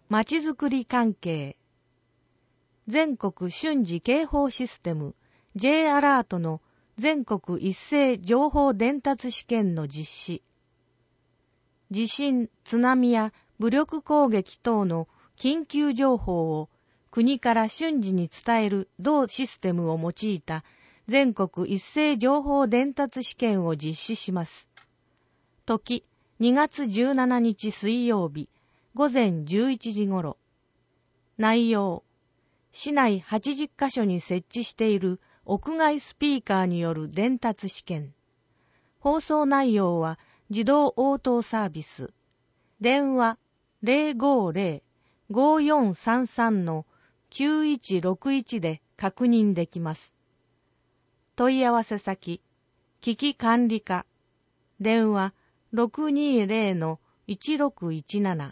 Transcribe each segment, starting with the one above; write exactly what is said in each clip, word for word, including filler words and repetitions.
まちづくり関係。全国瞬時警報システム J アラートの全国一斉情報伝達試験の実施。地震、津波や武力攻撃等の緊急情報を国から瞬時に伝える同システムを用いた全国一斉情報伝達試験を実施します。時、にがつじゅうしちにち水曜日、ごぜんじゅういちじ頃。内容、市内はちじゅっかしょに設置している屋外スピーカーによる伝達試験。放送内容は自動応答サービス。電話 ゼロごゼロ ごよんさんさん のきゅういちろくいちで確認できます。問い合わせ先、危機管理課。電話 ろくにゼロ いちろくいちなな。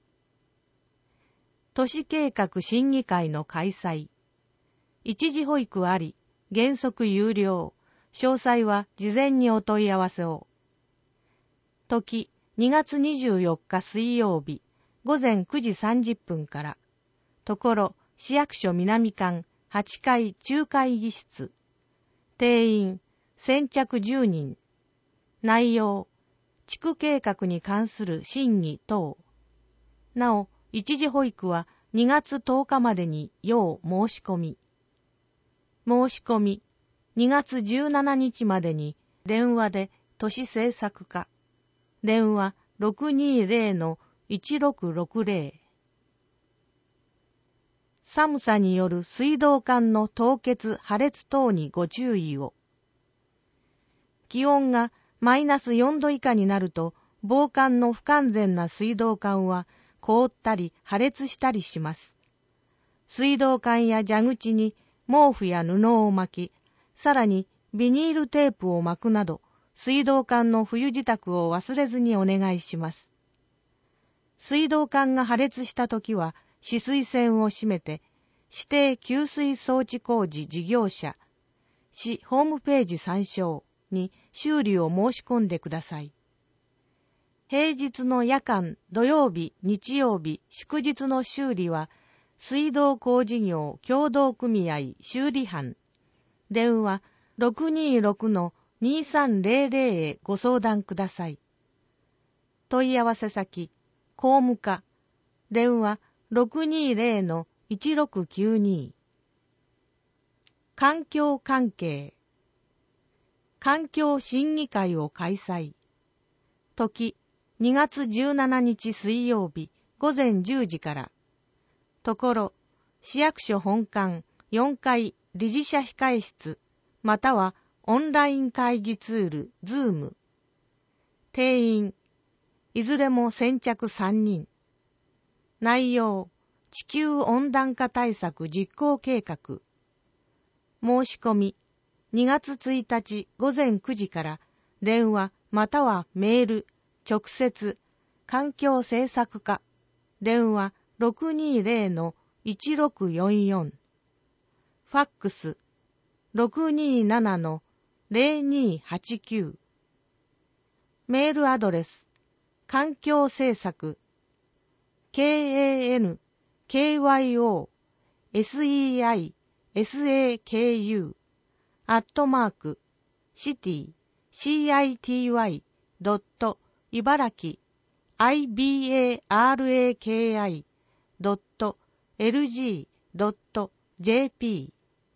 都市計画審議会の開催。一時保育あり、原則有料。詳細は事前にお問い合わせを。時、にがつにじゅうよっか水曜日、ごぜんくじさんじゅっぷんから。ところ、市役所南館はちかい中会議室。定員、先着じゅうにん。内容、地区計画に関する審議等。なお、一時保育はにがつとおかまでに要申し込み。申し込み、にがつじゅうしちにちまでに電話で都市政策課。電話 ろくにゼロ いちろくろくゼロ。寒さによる水道管の凍結破裂等にご注意を。気温がマイナスよんど以下になると、防寒の不完全な水道管は凍ったり破裂したりします。水道管や蛇口に毛布や布を巻き、さらにビニールテープを巻くなど、水道管の冬支度を忘れずにお願いします。水道管が破裂したときは、止水栓を閉めて、指定給水装置工事事業者、市ホームページ参照に修理を申し込んでください。平日の夜間、土曜日、日曜日、祝日の修理は、水道工事業協同組合修理班。電話 ろくにろく にさんゼロゼロ へご相談ください。問い合わせ先、公務課。電話 ろくにゼロ いちろくきゅうに。環境関係。環境審議会を開催。時、にがつじゅうしちにち水曜日、ごぜんじゅうじから。ところ、市役所本館よんかい理事者控室、またはオンライン会議ツール、ズーム。定員、いずれも先着さんにん。内容、地球温暖化対策実行計画。申し込み、にがつついたちごぜんくじから電話またはメール、直接、環境政策課、電話 ろくにゼロ いちろくよんよん。ファックス ろくになな ゼロにはちきゅう。メールアドレス、環境政策、kan kyo sei saku アットマーク city city ドット茨城 ibaraki ドット lg ドット jp。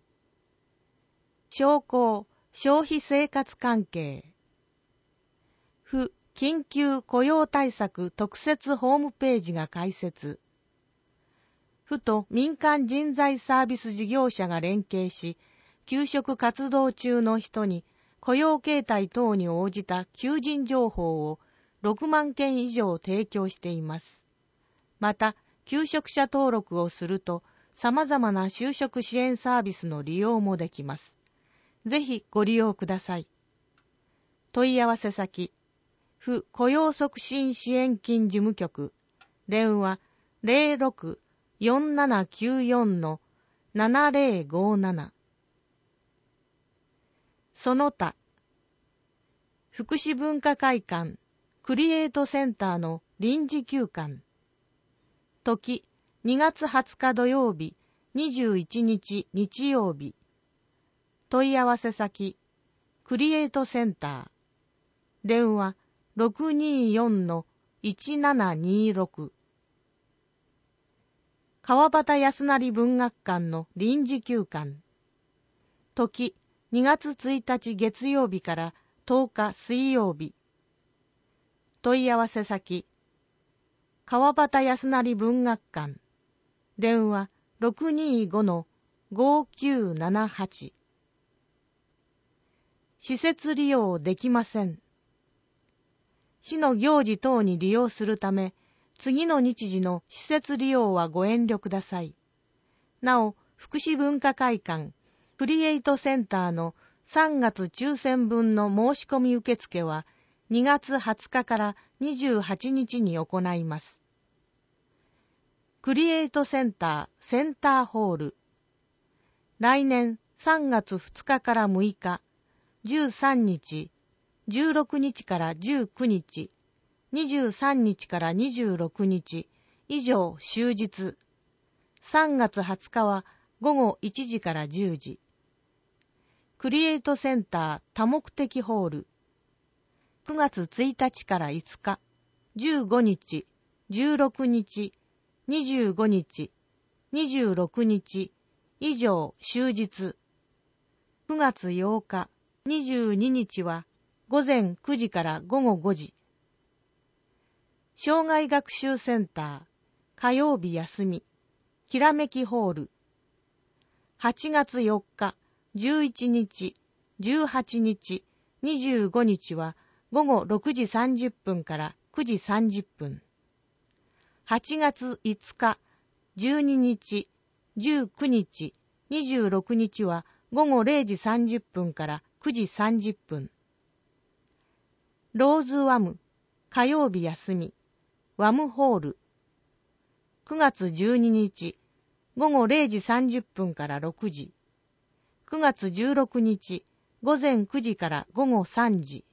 商工消費生活関係。府緊急雇用対策特設ホームページが開設。府と民間人材サービス事業者が連携し、求職活動中の人に雇用形態等に応じた求人情報をろくまんけん以上提供しています。また、求職者登録をすると、様々な就職支援サービスの利用もできます。ぜひご利用ください。問い合わせ先、府雇用促進支援金事務局、電話 ゼロろく よんななきゅうよん ななゼロごなな。その他、福祉文化会館クリエイトセンターの臨時休館。 時、にがつはつか土曜日、にじゅういちにち日曜日。問い合わせ先、クリエイトセンター。電話 ろくにーよんのいちななにーろく。川端康成文学館の臨時休館。時、にがつついたち月曜日からとおか水曜日。問い合わせ先、川端康成文学館。電話 ろくにーごのごきゅうななはち。施設利用できません。市の行事等に利用するため、次の日時の施設利用はご遠慮ください。なお、福祉文化会館、クリエイトセンターのさんがつ抽選分の申し込み受付はにがつはつかからにじゅうはちにちに行います。クリエイトセンターセンターホール。来年さんがつふつかからむいか、じゅうさんにち、じゅうろくにちからじゅうくにち、にじゅうさんにちからにじゅうろくにち、以上終日。さんがつはつかはごごいちじからじゅうじ。クリエイトセンター多目的ホール。くがつついたちからいつか、じゅうごにち、じゅうろくにち、にじゅうごにち、にじゅうろくにち、以上終日。くがつようか、にじゅうににちはごぜんくじからごごごじ。障害学習センター、火曜日休み、きらめきホール。はちがつよっか、じゅういちにち、じゅうはちにち、にじゅうごにちはごごろくじさんじゅっぷんからくじさんじゅっぷん。はちがついつか、じゅうににち、じゅうくにち、にじゅうろくにちはごごれいじさんじゅっぷんからくじさんじゅっぷん。ローズワム、火曜日休み、ワムホール。くがつじゅうににち、ごごれいじさんじゅっぷんからろくじ。くがつじゅうろくにち、ごぜんくじからごごさんじ。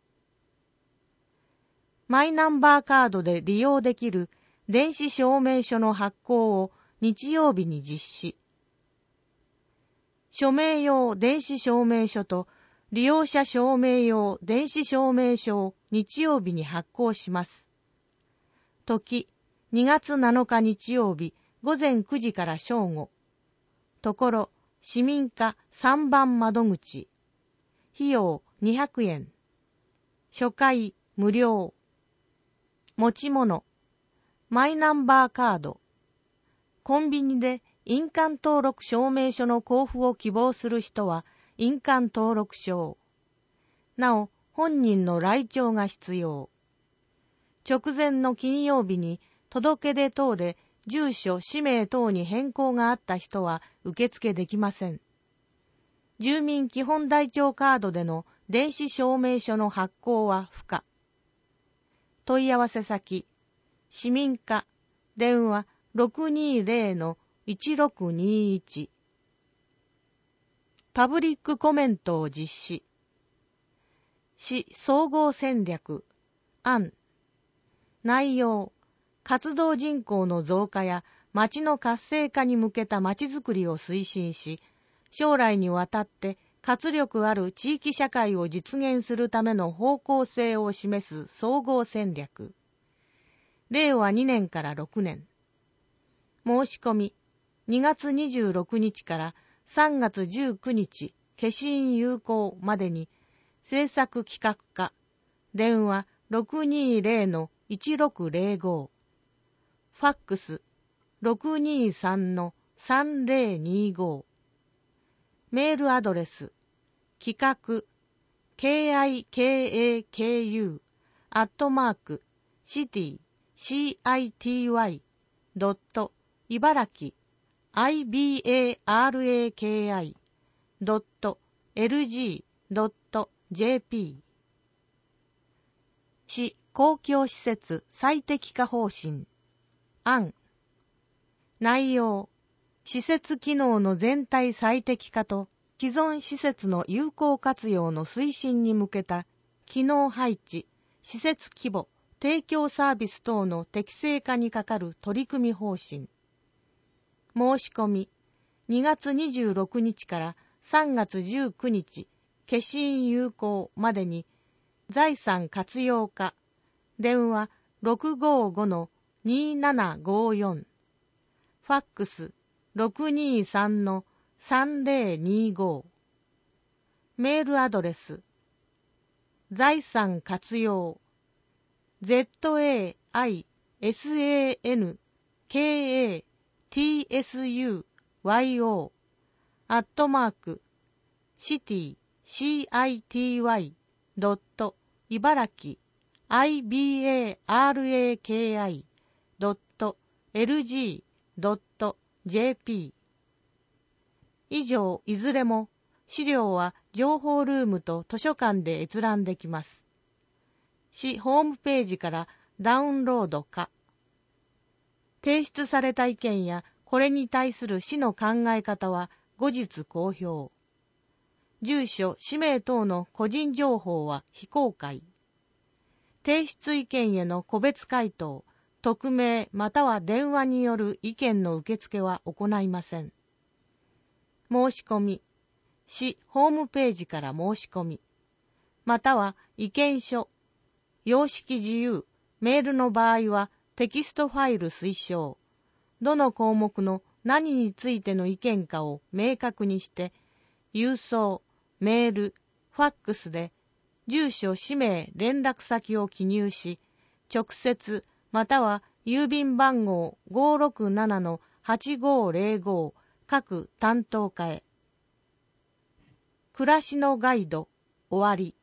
マイナンバーカードで利用できる電子証明書の発行を日曜日に実施。署名用電子証明書と利用者証明用電子証明書を日曜日に発行します。時、にがつなのか日曜日ごぜんくじから正午。ところ、市民課さんばん窓口。費用にひゃくえん。初回無料。持ち物。マイナンバーカード。コンビニで印鑑登録証明書の交付を希望する人は印鑑登録証を。なお、本人の来庁が必要。直前の金曜日に届け出等で住所、氏名等に変更があった人は受付できません。住民基本台帳カードでの電子証明書の発行は不可。問い合わせ先、市民課、電話 ろくにーぜろのいちろくにーいち。パブリックコメントを実施。市総合戦略、案。内容、活動人口の増加や町の活性化に向けた町づくりを推進し、将来にわたって活力ある地域社会を実現するための方向性を示す総合戦略。れいわにねんからろくねん。申し込み、にがつにじゅうろくにちからさんがつじゅうくにち消印有効までに、制作企画課、電話 ろくにーぜろのいちろくぜろご。ファックス ろくにーさんのさんぜろにーご。メールアドレス、企画、kikaku、アットマーク、シティ、city、ドット、茨城、ibaraki、ドット、lg、ドット、jp。市公共施設最適化方針。案。内容。施設機能の全体最適化と既存施設の有効活用の推進に向けた機能配置、施設規模、 提供サービス等の適正化に係る取り組み方針。申し込み、にがつにじゅうろくにちからさんがつじゅうくにち、消印有効までに、財産活用課、電話 ろくごーごのにーななごーよん、ファックス ろくにーさんのさんぜろにーご、メールアドレス、財産活用、ゼットエーアイエスエーエヌケーエーティーエスユーワイオー アットマーク、シティ、シーアイティーワイ ドット、茨城、アイビーエーアールエーケーアイ ドット、エルジー ドット、ジェーピー。以上、いずれも、資料は情報ルームと図書館で閲覧できます。市ホームページからダウンロードか。提出された意見やこれに対する市の考え方は後日公表。住所、氏名等の個人情報は非公開。提出意見への個別回答、匿名または電話による意見の受付は行いません。申し込み、市ホームページから申し込み、または意見書、様式自由、メールの場合はテキストファイル推奨。どの項目の何についての意見かを明確にして、郵送、メール、ファックスで、住所、氏名、連絡先を記入し、直接または郵便番号 ごーろくななのはちごーぜろご 各担当課へ。暮らしのガイド、終わり。